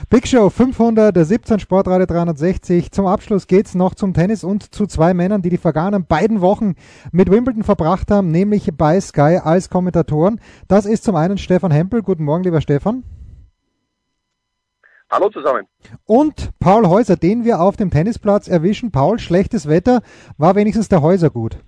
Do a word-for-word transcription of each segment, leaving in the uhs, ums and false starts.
Big Show fünfhundertsiebzehn, Sportradio dreihundertsechzig. Zum Abschluss geht's noch zum Tennis und zu zwei Männern, die die vergangenen beiden Wochen mit Wimbledon verbracht haben, nämlich bei Sky als Kommentatoren. Das ist zum einen Stefan Hempel. Guten Morgen, lieber Stefan. Hallo zusammen. Und Paul Häuser, den wir auf dem Tennisplatz erwischen. Paul, schlechtes Wetter, war wenigstens der Häuser gut?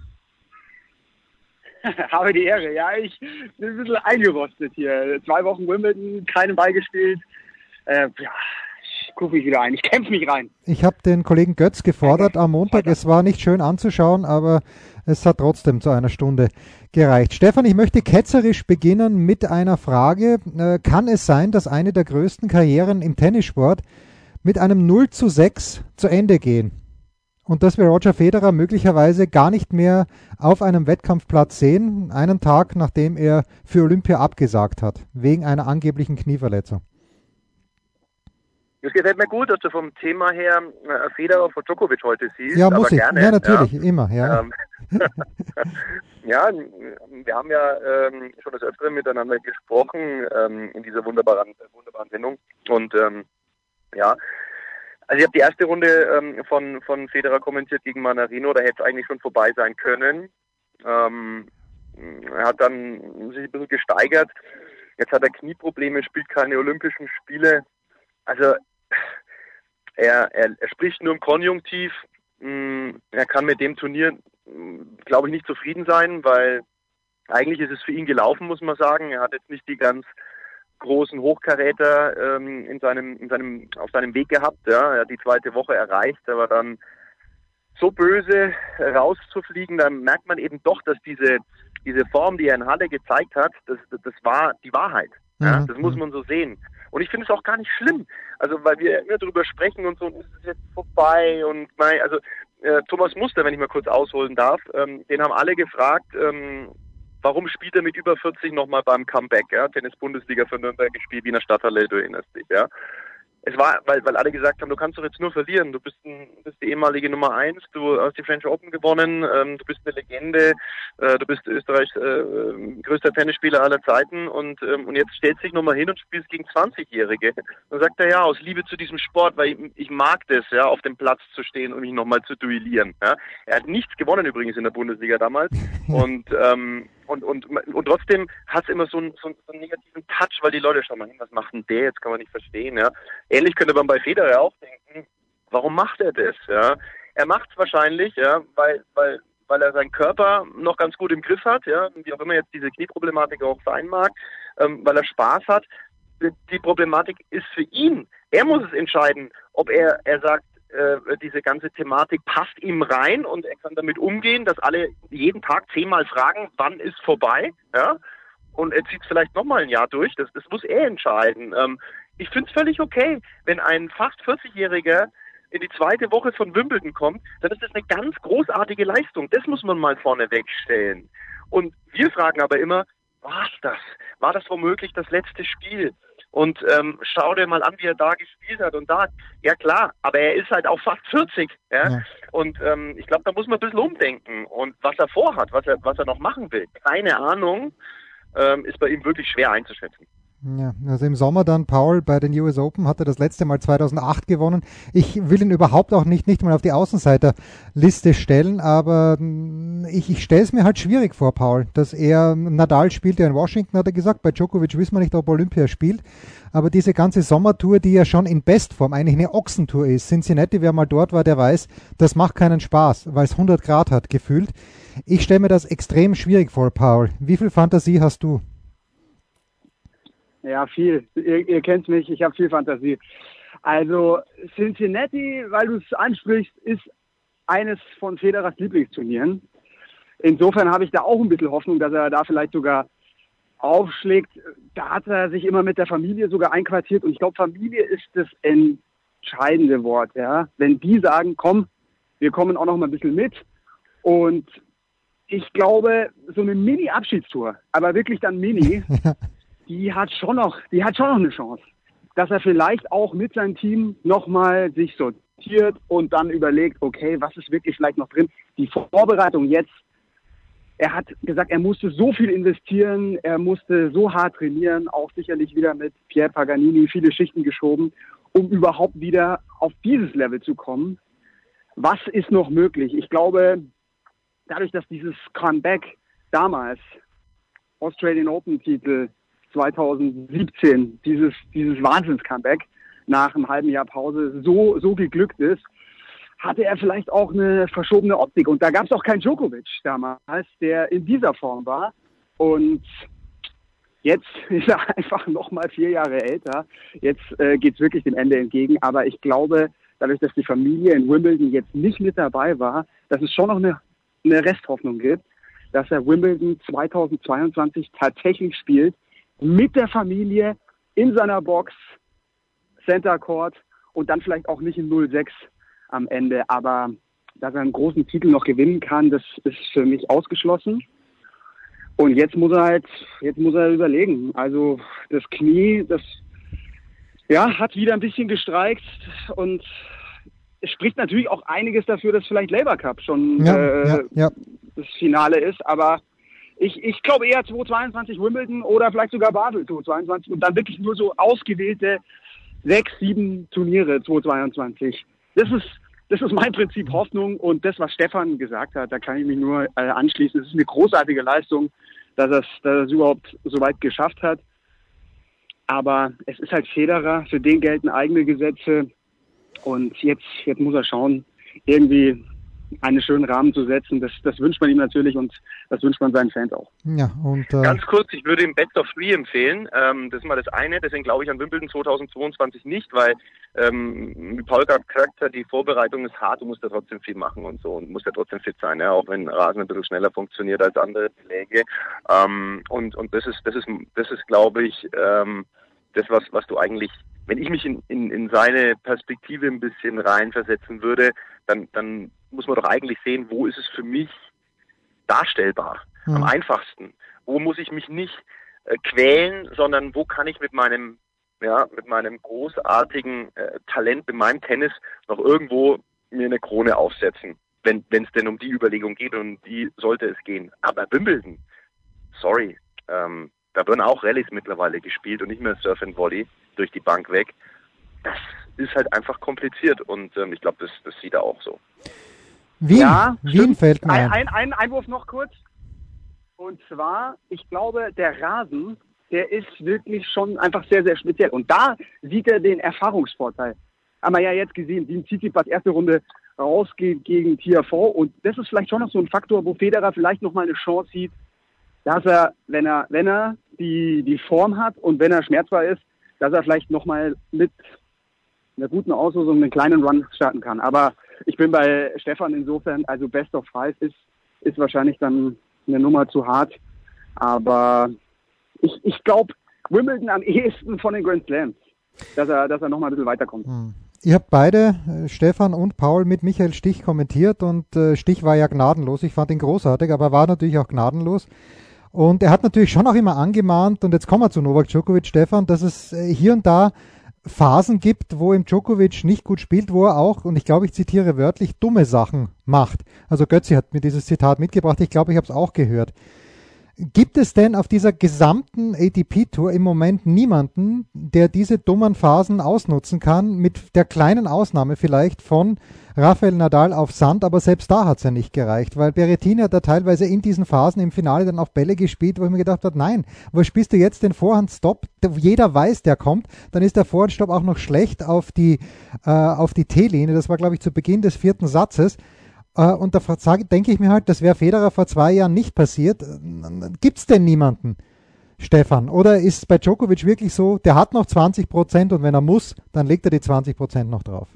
Habe die Ehre, ja, ich bin ein bisschen eingerostet hier. Zwei Wochen Wimbledon, keinen Ball gespielt. Äh, ja, ich gucke mich wieder ein, ich kämpfe mich rein. Ich habe den Kollegen Götz gefordert am Montag. Es war nicht schön anzuschauen, aber es hat trotzdem zu einer Stunde gereicht. Stefan, ich möchte ketzerisch beginnen mit einer Frage. Äh, kann es sein, dass eine der größten Karrieren im Tennissport mit einem null zu sechs zu Ende gehen? Und dass wir Roger Federer möglicherweise gar nicht mehr auf einem Wettkampfplatz sehen, einen Tag nachdem er für Olympia abgesagt hat, wegen einer angeblichen Knieverletzung. Es gefällt mir gut, dass du vom Thema her äh, Federer vor Djokovic heute siehst. Ja, muss aber ich. Gerne, ja, natürlich, ja. immer. Ja, ähm, ja, wir haben ja ähm, schon das Öfteren miteinander gesprochen ähm, in dieser wunderbaren, wunderbaren Sendung. Und ähm, ja, also ich habe die erste Runde ähm, von, von Federer kommentiert gegen Manarino, da hätte es eigentlich schon vorbei sein können. Ähm, er hat dann sich ein bisschen gesteigert. Jetzt hat er Knieprobleme, spielt keine Olympischen Spiele. Also er, er, er spricht nur im Konjunktiv. Er kann mit dem Turnier, glaube ich, nicht zufrieden sein, weil eigentlich ist es für ihn gelaufen, muss man sagen. Er hat jetzt nicht die ganz großen Hochkaräter ähm, in seinem, in seinem, auf seinem Weg gehabt. Ja. Er hat die zweite Woche erreicht, aber dann so böse rauszufliegen, dann merkt man eben doch, dass diese, diese Form, die er in Halle gezeigt hat, das, das war die Wahrheit. Ja. Das muss man so sehen. Und ich finde es auch gar nicht schlimm. Also, weil wir immer darüber sprechen und so, und ist es jetzt vorbei und nein, also äh, Thomas Muster, wenn ich mal kurz ausholen darf, ähm, den haben alle gefragt, ähm, warum spielt er mit über vierzig nochmal beim Comeback, ja? Tennis-Bundesliga für Nürnberg gespielt, Wiener Stadthalle, du erinnerst dich, ja? Es war, weil, weil alle gesagt haben, du kannst doch jetzt nur verlieren, du bist, ein, bist die ehemalige Nummer eins, du hast die French Open gewonnen, ähm, du bist eine Legende, äh, du bist Österreichs äh, größter Tennisspieler aller Zeiten und, ähm, und jetzt stellst du dich nochmal hin und spielst gegen zwanzigjährige. Dann sagt er, ja, aus Liebe zu diesem Sport, weil ich, ich mag das, ja, auf dem Platz zu stehen und mich nochmal zu duellieren. Ja. Er hat nichts gewonnen übrigens in der Bundesliga damals und, ähm, und, und, und trotzdem hat es immer so einen, so, einen, so einen negativen Touch, weil die Leute, schau mal hin, was macht denn der, jetzt kann man nicht verstehen, ja. Ähnlich könnte man bei Federer auch denken, warum macht er das? Ja? Er macht es wahrscheinlich, ja, weil, weil, weil er seinen Körper noch ganz gut im Griff hat, ja, wie auch immer jetzt diese Knieproblematik auch sein mag, ähm, weil er Spaß hat. Die Problematik ist für ihn. Er muss es entscheiden, ob er, er sagt, äh, diese ganze Thematik passt ihm rein und er kann damit umgehen, dass alle jeden Tag zehnmal fragen, wann ist vorbei, ja, und er zieht es vielleicht nochmal ein Jahr durch. Das, das muss er entscheiden. Ähm, Ich finde es völlig okay, wenn ein fast vierzigjähriger in die zweite Woche von Wimbledon kommt, dann ist das eine ganz großartige Leistung. Das muss man mal vorne wegstellen. Und wir fragen aber immer, war es das? War das womöglich das letzte Spiel? Und ähm, schau dir mal an, wie er da gespielt hat und da. Ja klar, aber er ist halt auch fast vierzig. Ja? Ja. Und ähm, ich glaube, da muss man ein bisschen umdenken. Und was er vorhat, was er, was er noch machen will, keine Ahnung, ähm, ist bei ihm wirklich schwer einzuschätzen. Ja, also im Sommer dann, Paul, bei den U S Open hat er das letzte Mal zweitausendacht gewonnen. Ich will ihn überhaupt auch nicht, nicht mal auf die Außenseiterliste stellen, aber ich, ich stelle es mir halt schwierig vor, Paul, dass er, Nadal spielt ja in Washington, hat er gesagt, bei Djokovic wissen wir nicht, ob Olympia spielt, aber diese ganze Sommertour, die ja schon in Bestform eigentlich eine Ochsentour ist, Cincinnati, wer mal dort war, der weiß, das macht keinen Spaß, weil es hundert Grad hat, gefühlt. Ich stelle mir das extrem schwierig vor, Paul. Wie viel Fantasie hast du? Ja, viel. Ihr, ihr kennt mich, ich habe viel Fantasie. Also Cincinnati, weil du es ansprichst, ist eines von Federers Lieblingsturnieren. Insofern habe ich da auch ein bisschen Hoffnung, dass er da vielleicht sogar aufschlägt. Da hat er sich immer mit der Familie sogar einquartiert und ich glaube, Familie ist das entscheidende Wort. Ja, wenn die sagen, komm, wir kommen auch noch mal ein bisschen mit. Und ich glaube, so eine Mini-Abschiedstour, aber wirklich dann Mini, die hat schon noch, die hat schon noch eine Chance, dass er vielleicht auch mit seinem Team nochmal sich sortiert und dann überlegt, okay, was ist wirklich vielleicht noch drin? Die Vorbereitung jetzt, er hat gesagt, er musste so viel investieren, er musste so hart trainieren, auch sicherlich wieder mit Pierre Paganini viele Schichten geschoben, um überhaupt wieder auf dieses Level zu kommen. Was ist noch möglich? Ich glaube, dadurch, dass dieses Comeback damals, Australian Open Titel zwanzig siebzehn, dieses, dieses Wahnsinns-Comeback nach einem halben Jahr Pause so, so geglückt ist, hatte er vielleicht auch eine verschobene Optik. Und da gab es auch keinen Djokovic damals, der in dieser Form war. Und jetzt ist er einfach nochmal vier Jahre älter. Jetzt äh, geht es wirklich dem Ende entgegen. Aber ich glaube, dadurch, dass die Familie in Wimbledon jetzt nicht mit dabei war, dass es schon noch eine, eine Resthoffnung gibt, dass er Wimbledon zweitausendzweiundzwanzig tatsächlich spielt, mit der Familie, in seiner Box, Center Court und dann vielleicht auch nicht in null sechs am Ende. Aber dass er einen großen Titel noch gewinnen kann, das ist für mich ausgeschlossen. Und jetzt muss er halt, jetzt muss er überlegen. Also das Knie, das ja, hat wieder ein bisschen gestreikt und es spricht natürlich auch einiges dafür, dass vielleicht Labour Cup schon ja, äh, ja, ja. das Finale ist. Aber ich, ich glaube eher zweitausendzweiundzwanzig Wimbledon oder vielleicht sogar Basel zweitausendzweiundzwanzig und dann wirklich nur so ausgewählte sechs, sieben Turniere zweitausendzweiundzwanzig. Das ist, das ist mein Prinzip Hoffnung und das, was Stefan gesagt hat, da kann ich mich nur äh, anschließen. Es ist eine großartige Leistung, dass er es überhaupt so weit geschafft hat. Aber es ist halt Federer, für den gelten eigene Gesetze und jetzt, jetzt muss er schauen, irgendwie einen schönen Rahmen zu setzen. Das, das wünscht man ihm natürlich und das wünscht man seinen Fans auch. Ja, und, äh Ganz kurz, ich würde ihm Best of Three empfehlen. Ähm, das ist mal das eine. Deswegen glaube ich an Wimbledon zweitausendzweiundzwanzig nicht, weil, ähm, wie Paul gerade gesagt hat, die Vorbereitung ist hart. Du musst ja trotzdem viel machen und so und musst ja trotzdem fit sein, ja, auch wenn Rasen ein bisschen schneller funktioniert als andere Beläge. Ähm, und und das ist, das ist, das ist, glaube ich, ähm, das, was, was du eigentlich, wenn ich mich in, in, in seine Perspektive ein bisschen reinversetzen würde, dann, dann muss man doch eigentlich sehen, wo ist es für mich darstellbar, hm. am einfachsten. Wo muss ich mich nicht äh, quälen, sondern wo kann ich mit meinem, ja, mit meinem großartigen äh, Talent, mit meinem Tennis noch irgendwo mir eine Krone aufsetzen, wenn es denn um die Überlegung geht und um die sollte es gehen. Aber Wimbledon, sorry, ähm, da werden auch Rallyes mittlerweile gespielt und nicht mehr Surf and Volley durch die Bank weg. Das ist halt einfach kompliziert und ähm, ich glaube, das, das sieht er auch so. Wien, ja, Wien fällt mir ein. Ein, ein Einwurf noch kurz. Und zwar, ich glaube, der Rasen, der ist wirklich schon einfach sehr, sehr speziell. Und da sieht er den Erfahrungsvorteil. Haben wir ja jetzt gesehen, Wien Tsitsipas erste Runde rausgeht gegen Tiafoe. Und das ist vielleicht schon noch so ein Faktor, wo Federer vielleicht nochmal eine Chance sieht, dass er, wenn er, wenn er die, die Form hat und wenn er schmerzfrei ist, dass er vielleicht nochmal mit einer guten Auslosung einen kleinen Run starten kann. Aber ich bin bei Stefan insofern, also Best of Five ist, ist wahrscheinlich dann eine Nummer zu hart. Aber ich, ich glaube, Wimbledon am ehesten von den Grand Slams, dass er, dass er nochmal ein bisschen weiterkommt. Hm. Ihr habt beide, äh, Stefan und Paul, mit Michael Stich kommentiert und äh, Stich war ja gnadenlos. Ich fand ihn großartig, aber er war natürlich auch gnadenlos. Und er hat natürlich schon auch immer angemahnt, und jetzt kommen wir zu Novak Djokovic, Stefan, dass es äh, hier und da Phasen gibt, wo ihm Djokovic nicht gut spielt, wo er auch, und ich glaube, ich zitiere wörtlich, dumme Sachen macht. Also Götzi hat mir dieses Zitat mitgebracht, ich glaube, ich habe es auch gehört. Gibt es denn auf dieser gesamten A T P-Tour im Moment niemanden, der diese dummen Phasen ausnutzen kann, mit der kleinen Ausnahme vielleicht von Rafael Nadal auf Sand, aber selbst da hat es ja nicht gereicht, weil Berrettini hat da teilweise in diesen Phasen im Finale dann auch Bälle gespielt, wo ich mir gedacht habe, nein, wo spielst du jetzt den Vorhandstopp? Jeder weiß, der kommt, dann ist der Vorhandstopp auch noch schlecht auf die, äh, auf die T-Linie, das war glaube ich zu Beginn des vierten Satzes. Und da denke ich mir halt, das wäre Federer vor zwei Jahren nicht passiert. Gibt es denn niemanden, Stefan? Oder ist es bei Djokovic wirklich so, der hat noch zwanzig Prozent und wenn er muss, dann legt er die zwanzig Prozent noch drauf?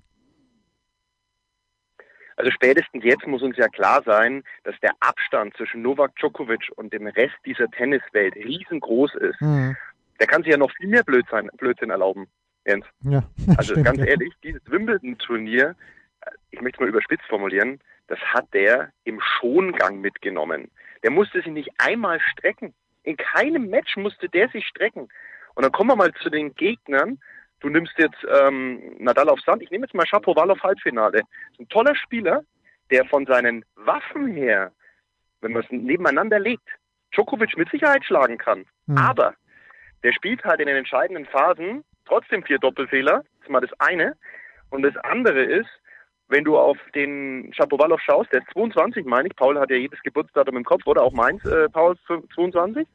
Also spätestens jetzt muss uns ja klar sein, dass der Abstand zwischen Novak Djokovic und dem Rest dieser Tenniswelt riesengroß ist. Mhm. Der kann sich ja noch viel mehr Blödsinn, Blödsinn erlauben, Jens. Ja, also stimmt, ganz ja. ehrlich, dieses Wimbledon-Turnier, ich möchte es mal überspitzt formulieren, das hat der im Schongang mitgenommen. Der musste sich nicht einmal strecken. In keinem Match musste der sich strecken. Und dann kommen wir mal zu den Gegnern. Du nimmst jetzt ähm, Nadal auf Sand. Ich nehme jetzt mal Shapovalov auf Halbfinale. Das ist ein toller Spieler, der von seinen Waffen her, wenn man es nebeneinander legt, Djokovic mit Sicherheit schlagen kann. Mhm. Aber der spielt halt in den entscheidenden Phasen trotzdem vier Doppelfehler. Das ist mal das eine. Und das andere ist, wenn du auf den Shapovalov schaust, der ist zweiundzwanzig, meine ich. Paul hat ja jedes Geburtsdatum im Kopf, oder? Auch meins, äh, Paul, zweiundzwanzig?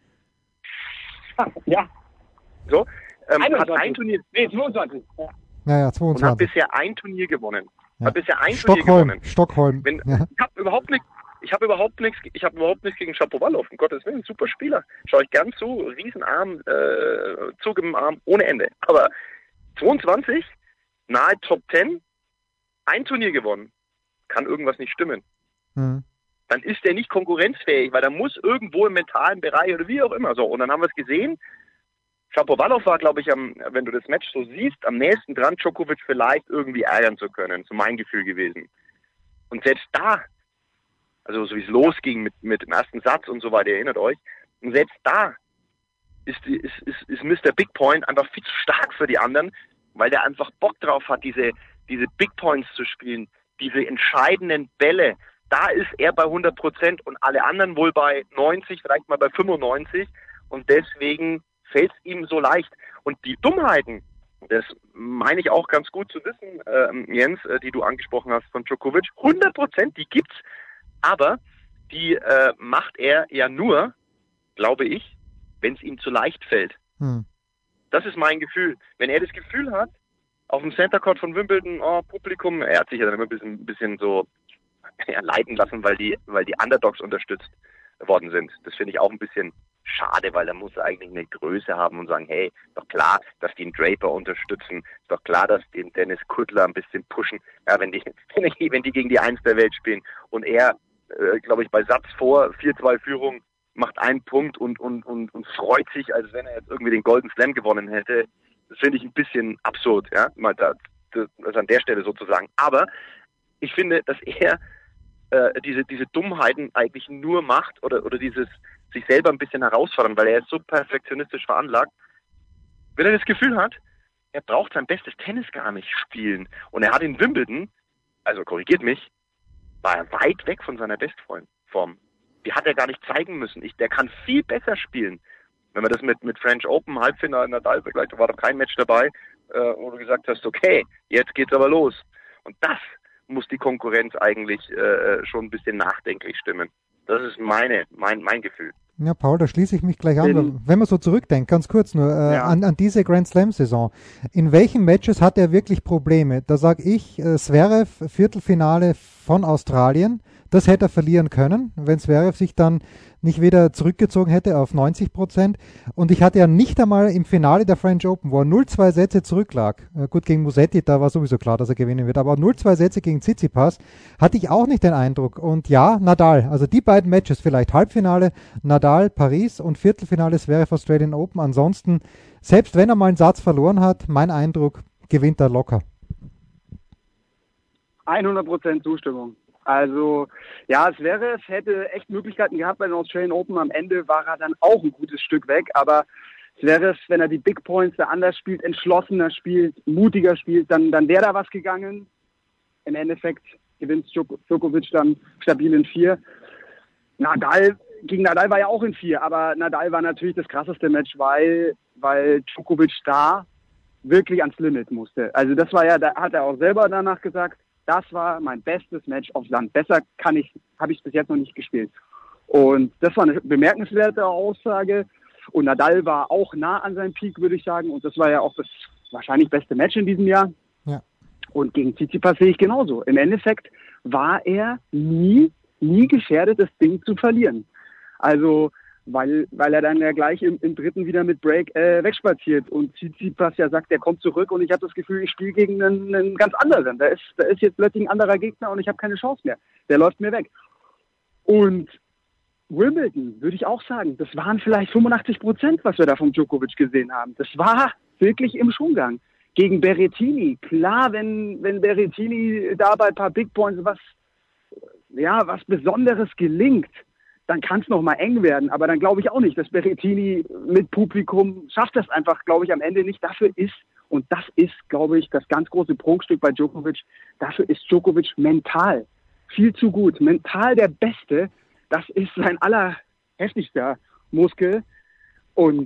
Ja. So, ähm, hat ein Turnier... Nee, zweiundzwanzig. Ja. Ja, ja, zweiundzwanzig. Und hat bisher ein Turnier gewonnen. Ja. Hat bisher ein Stockholm, Turnier gewonnen. Stockholm. Wenn, ja. Ich habe überhaupt nichts... Ich habe überhaupt nichts, ich habe überhaupt nichts gegen Shapovalov, um Gottes Willen, super Spieler. Schau ich gern zu, Riesenarm, äh, Zug im Arm, ohne Ende. Aber zweiundzwanzig, nahe Top zehn, ein Turnier gewonnen, kann irgendwas nicht stimmen. Mhm. Dann ist der nicht konkurrenzfähig, weil da muss irgendwo im mentalen Bereich oder wie auch immer so. Und dann haben wir es gesehen. Shapovalov war, glaube ich, am, wenn du das Match so siehst, am nächsten dran, Djokovic vielleicht irgendwie ärgern zu können. So mein Gefühl gewesen. Und selbst da, also so wie es losging mit, mit dem ersten Satz und so weiter, erinnert euch, und selbst da ist, ist, ist, ist Mister Big Point einfach viel zu stark für die anderen, weil der einfach Bock drauf hat, diese, diese Big Points zu spielen, diese entscheidenden Bälle. Da ist er bei hundert Prozent und alle anderen wohl bei neunzig, vielleicht mal bei fünfundneunzig, und deswegen fällt es ihm so leicht. Und die Dummheiten, das meine ich auch ganz gut zu wissen, äh, Jens, äh, die du angesprochen hast von Djokovic, hundert Prozent, die gibt's. Aber die äh, macht er ja nur, glaube ich, wenn es ihm zu leicht fällt. Hm. Das ist mein Gefühl. Wenn er das Gefühl hat, auf dem Center Court von Wimbledon, oh, Publikum, er hat sich ja dann immer ein bisschen, ein bisschen so ja, leiten lassen, weil die, weil die Underdogs unterstützt worden sind. Das finde ich auch ein bisschen schade, weil er muss eigentlich eine Größe haben und sagen, hey, ist doch klar, dass die den Draper unterstützen, ist doch klar, dass die den Dennis Kudler ein bisschen pushen, ja, wenn die, wenn die gegen die Eins der Welt spielen. Und er, äh, glaube ich, bei Satz vor, vier zwei Führung, macht einen Punkt und, und, und, und freut sich, als wenn er jetzt irgendwie den Golden Slam gewonnen hätte. Das finde ich ein bisschen absurd, ja, mal da, das an der Stelle sozusagen. Aber ich finde, dass er äh, diese, diese Dummheiten eigentlich nur macht oder, oder dieses sich selber ein bisschen herausfordern, weil er ist so perfektionistisch veranlagt. Wenn er das Gefühl hat, er braucht sein bestes Tennis gar nicht spielen und er hat in Wimbledon, also korrigiert mich, war er weit weg von seiner Bestform. Die hat er gar nicht zeigen müssen. Ich, der kann viel besser spielen. Wenn man das mit, mit French Open, Halbfinale, Nadal vergleicht, da war doch kein Match dabei, äh, wo du gesagt hast, okay, jetzt geht's aber los. Und das muss die Konkurrenz eigentlich äh, schon ein bisschen nachdenklich stimmen. Das ist meine, mein, mein Gefühl. Ja, Paul, da schließe ich mich gleich an. Wenn, wenn man so zurückdenkt, ganz kurz nur, äh, ja. an, an diese Grand Slam-Saison. In welchen Matches hat er wirklich Probleme? Da sage ich, äh, Zverev, Viertelfinale von Australien, das hätte er verlieren können, wenn Zverev sich dann nicht wieder zurückgezogen hätte auf neunzig Prozent. Und ich hatte ja nicht einmal im Finale der French Open, wo er null zwei Sätze zurücklag. Äh, gut, gegen Musetti, da war sowieso klar, dass er gewinnen wird. Aber null zwei Sätze gegen Tsitsipas hatte ich auch nicht den Eindruck. Und ja, Nadal, also die beiden Matches, vielleicht Halbfinale, Nadal, Paris und Viertelfinale Zverev Australian Open. Ansonsten, selbst wenn er mal einen Satz verloren hat, mein Eindruck, gewinnt er locker. hundert Prozent Zustimmung. Also, ja, es wäre, es hätte echt Möglichkeiten gehabt bei den Australian Open. Am Ende war er dann auch ein gutes Stück weg. Aber es wäre es, wenn er die Big Points da anders spielt, entschlossener spielt, mutiger spielt, dann, dann wäre da was gegangen. Im Endeffekt gewinnt Djokovic dann stabil in vier. Nadal, gegen Nadal war ja auch in vier. Aber Nadal war natürlich das krasseste Match, weil, weil Djokovic da wirklich ans Limit musste. Also das war ja, da hat er auch selber danach gesagt, das war mein bestes Match auf Sand. Besser kann ich, habe ich bis jetzt noch nicht gespielt. Und das war eine bemerkenswerte Aussage. Und Nadal war auch nah an seinem Peak, würde ich sagen. Und das war ja auch das wahrscheinlich beste Match in diesem Jahr. Ja. Und gegen Tsitsipas sehe ich genauso. Im Endeffekt war er nie, nie gefährdet, das Ding zu verlieren. Also, weil, weil er dann ja gleich im, im dritten wieder mit Break äh, wegspaziert und Tsitsipas ja sagt, der kommt zurück und ich habe das Gefühl, ich spiele gegen einen, einen ganz anderen. Da ist, da ist jetzt plötzlich ein anderer Gegner und ich habe keine Chance mehr. Der läuft mir weg. Und Wimbledon, würde ich auch sagen, das waren vielleicht fünfundachtzig Prozent, was wir da von Djokovic gesehen haben. Das war wirklich im Schwunggang. Gegen Berrettini, klar, wenn, wenn Berrettini da bei ein paar Big Points was, ja, was Besonderes gelingt, dann kann es noch mal eng werden. Aber dann glaube ich auch nicht, dass Berrettini mit Publikum schafft das einfach, glaube ich, am Ende nicht. Dafür ist, und das ist, glaube ich, das ganz große Prunkstück bei Djokovic, dafür ist Djokovic mental viel zu gut. Mental der Beste, das ist sein allerheftigster Muskel. Und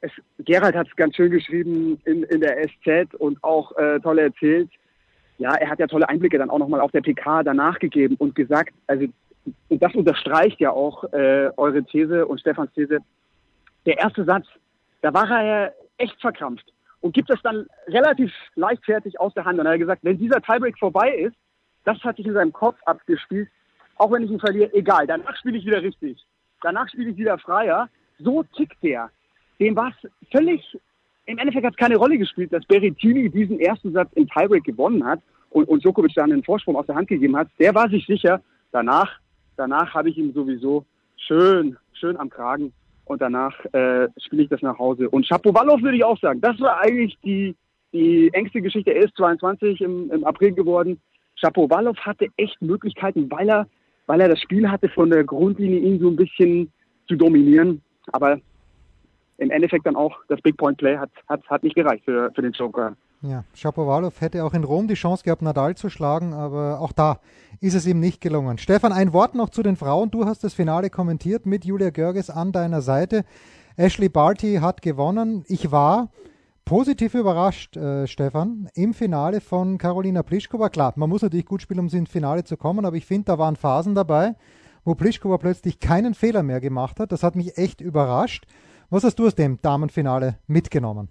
es, Gerald hat es ganz schön geschrieben in, in der S Z und auch äh, toll erzählt. Ja, er hat ja tolle Einblicke dann auch nochmal auf der P K danach gegeben und gesagt, also und das unterstreicht ja auch äh, eure These und Stefans These. Der erste Satz, da war er ja echt verkrampft und gibt es dann relativ leichtfertig aus der Hand. Und er hat gesagt, wenn dieser Tiebreak vorbei ist, das hat sich in seinem Kopf abgespielt, auch wenn ich ihn verliere, egal, danach spiele ich wieder richtig. Danach spiele ich wieder freier. So tickt der. Dem war es völlig, im Endeffekt hat es keine Rolle gespielt, dass Berrettini diesen ersten Satz im Tiebreak gewonnen hat und, und Djokovic dann einen Vorsprung aus der Hand gegeben hat. Der war sich sicher, danach, danach habe ich ihn sowieso schön, schön am Kragen und danach äh, spiele ich das nach Hause. Und Shapovalov würde ich auch sagen, das war eigentlich die, die engste Geschichte. Er ist zweiundzwanzig im, im April geworden. Shapovalov hatte echt Möglichkeiten, weil er, weil er das Spiel hatte, von der Grundlinie ihn so ein bisschen zu dominieren. Aber im Endeffekt dann auch das Big Point Play hat, hat, hat nicht gereicht für, für den Joker. Ja, Shapovalov hätte auch in Rom die Chance gehabt, Nadal zu schlagen, aber auch da ist es ihm nicht gelungen. Stefan, ein Wort noch zu den Frauen. Du hast das Finale kommentiert mit Julia Görges an deiner Seite. Ashley Barty hat gewonnen. Ich war positiv überrascht, äh, Stefan, im Finale von Karolina Pliskova. Klar, man muss natürlich gut spielen, um ins Finale zu kommen, aber ich finde, da waren Phasen dabei, wo Pliskova plötzlich keinen Fehler mehr gemacht hat. Das hat mich echt überrascht. Was hast du aus dem Damenfinale mitgenommen?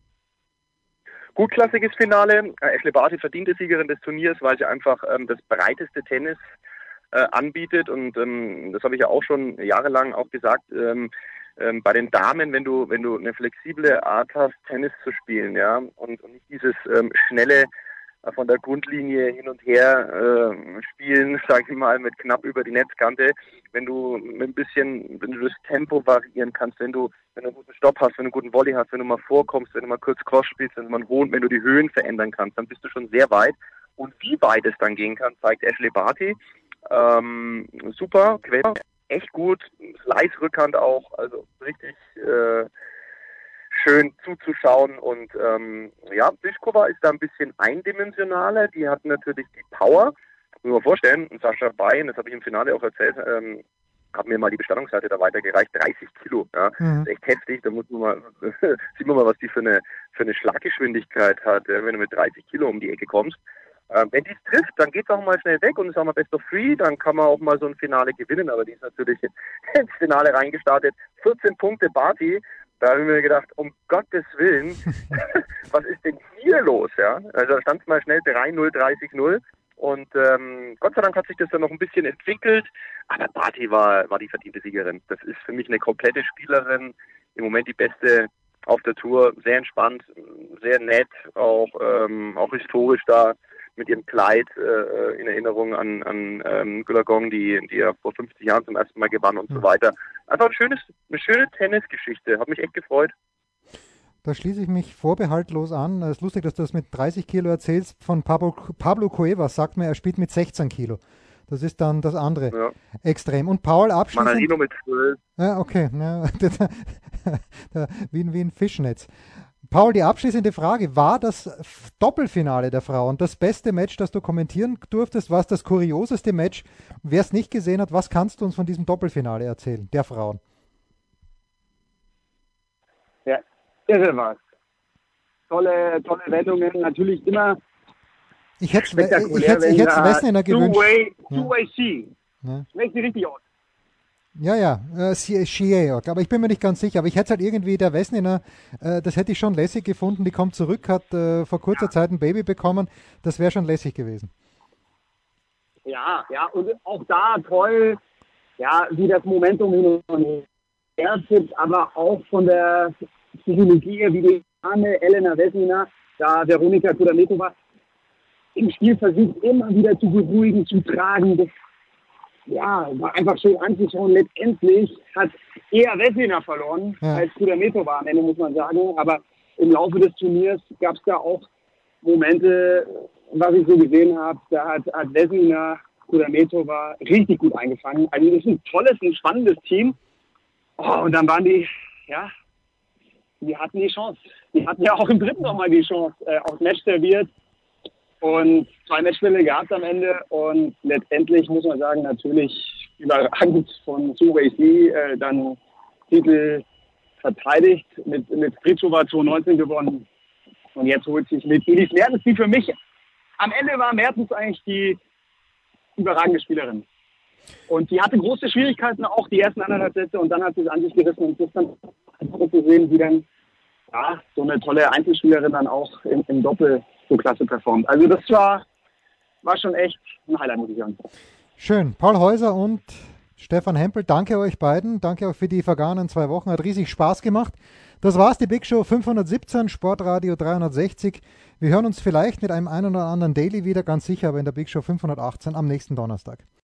Gutklassiges Finale. Ashley Barty verdiente Siegerin des Turniers, weil sie einfach ähm, das breiteste Tennis äh, anbietet. Und ähm, das habe ich ja auch schon jahrelang auch gesagt. Ähm, ähm, bei den Damen, wenn du wenn du eine flexible Art hast, Tennis zu spielen, ja, und, und nicht dieses ähm, schnelle von der Grundlinie hin und her äh, spielen, sage ich mal, mit knapp über die Netzkante. Wenn du mit ein bisschen, wenn du das Tempo variieren kannst, wenn du, wenn du einen guten Stopp hast, wenn du einen guten Volley hast, wenn du mal vorkommst, wenn du mal kurz Cross spielst, wenn du mal einen hohen, wenn du die Höhen verändern kannst, dann bist du schon sehr weit. Und wie weit es dann gehen kann, zeigt Ashley Barty. Ähm, super, quer, echt gut, Slice Rückhand auch, also richtig äh, schön zuzuschauen und ähm, ja, Pliskova ist da ein bisschen eindimensionaler, die hat natürlich die Power, muss man vorstellen, und Sascha Bayen, das habe ich im Finale auch erzählt, ähm, hat mir mal die Bestattungsseite da weitergereicht, dreißig Kilo, ja, mhm. Das ist echt heftig, da muss man mal, sieht man mal, was die für eine, für eine Schlaggeschwindigkeit hat, ja, wenn du mit dreißig Kilo um die Ecke kommst. Ähm, wenn die es trifft, dann geht es auch mal schnell weg und ist auch mal Best of Three, dann kann man auch mal so ein Finale gewinnen, aber die ist natürlich ins Finale reingestartet, vierzehn Punkte Barty. Da habe ich mir gedacht, um Gottes Willen, was ist denn hier los? Ja? Also da stand es mal schnell drei null, dreißig null und ähm, Gott sei Dank hat sich das dann noch ein bisschen entwickelt, aber Barty war, war die verdiente Siegerin. Das ist für mich eine komplette Spielerin, im Moment die beste auf der Tour, sehr entspannt, sehr nett, auch, ähm, auch historisch da mit ihrem Kleid äh, in Erinnerung an, an ähm, Goolagong, die, die ja vor fünfzig Jahren zum ersten Mal gewann und mhm. so weiter. Einfach ein schönes, eine schöne Tennisgeschichte. Hat mich echt gefreut. Da schließe ich mich vorbehaltlos an. Es ist lustig, dass du das mit dreißig Kilo erzählst. Von Pablo, Pablo Cuevas sagt mir, er spielt mit sechzehn Kilo. Das ist dann das andere ja. Extrem. Und Paul abschließend... Manarino mit zwölf. Ja, okay. Ja, wie, wie ein Fischnetz. Paul, die abschließende Frage. War das Doppelfinale der Frauen das beste Match, das du kommentieren durftest? War es das kurioseste Match? Wer es nicht gesehen hat, was kannst du uns von diesem Doppelfinale erzählen, der Frauen? Ja, irre war's. Tolle, tolle Wendungen, natürlich immer ich hätte spektakulär. Ich hätte ich hätte Wessner gewünscht. Two-way, two-way C. Ja. Spricht sie richtig aus. Ja, ja, äh, Schiejok, aber ich bin mir nicht ganz sicher. Aber ich hätte halt irgendwie der Wessner, äh, das hätte ich schon lässig gefunden. Die kommt zurück, hat äh, vor kurzer ja. Zeit ein Baby bekommen. Das wäre schon lässig gewesen. Ja, ja, und auch da toll, ja, wie das Momentum hin und her sitzt, aber auch von der Psychologie her, wie die arme Elena Vesnina, da Veronika Kudermetova im Spiel versucht, immer wieder zu beruhigen, zu tragen. Das ja, war einfach schön anzuschauen. Letztendlich hat eher Vesnina verloren ja. als Kudermetova am Ende, muss man sagen. Aber im Laufe des Turniers gab es da auch Momente, was ich so gesehen habe, da hat, hat Vesnina Kudermetova richtig gut eingefangen. Also das ist ein tolles, ein spannendes Team. Oh, und dann waren die, ja, die hatten die Chance. Die hatten ja auch im dritten nochmal die Chance, äh, aufs Match serviert. Und zwei Matchspiele gehabt am Ende und letztendlich muss man sagen, natürlich überragend von Su Wei Si, äh, dann Titel verteidigt. Mit, mit Krejcova zwanzig neunzehn gewonnen. Und jetzt holt sich mit Edith Mertens, die für mich am Ende war Mertens eigentlich die überragende Spielerin. Und die hatte große Schwierigkeiten, auch die ersten anderthalb Sätze, und dann hat sie es an sich gerissen. Und das dann einfach zu sehen, wie dann ja, so eine tolle Einzelspielerin dann auch im, im Doppel so klasse performt. Also das war, war schon echt ein Highlight, muss ich sagen. Schön. Paul Häuser und Stefan Hempel, danke euch beiden. Danke auch für die vergangenen zwei Wochen. Hat riesig Spaß gemacht. Das war's, die Big Show fünfhundertsiebzehn, Sportradio dreihundertsechzig. Wir hören uns vielleicht mit einem ein oder anderen Daily wieder, ganz sicher, aber in der Big Show fünfhundertachtzehn am nächsten Donnerstag.